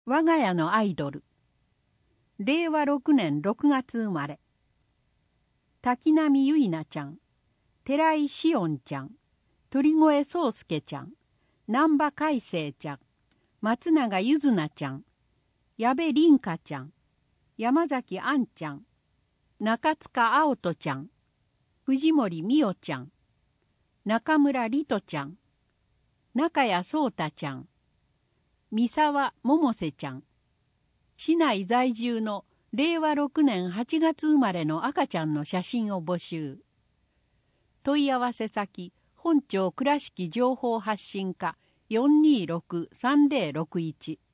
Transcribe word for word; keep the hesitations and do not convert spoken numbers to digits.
我が家のアイドル。れいわろくねんろくがつ生まれ。滝波ゆいなちゃん、寺井しおんちゃん、鳥越宗介ちゃん、難波海生ちゃん、松永ゆずなちゃん、矢部凛香ちゃん、山崎杏ちゃん、中塚青人ちゃん、藤森美代ちゃん、中村里人ちゃん、中谷壮太ちゃん、三沢百瀬ちゃん、市内在住のれいわろくねんはちがつ生まれの赤ちゃんの写真を募集。問い合わせ先、本庁倉敷情報発信課 よんにーろくさんぜろろくいち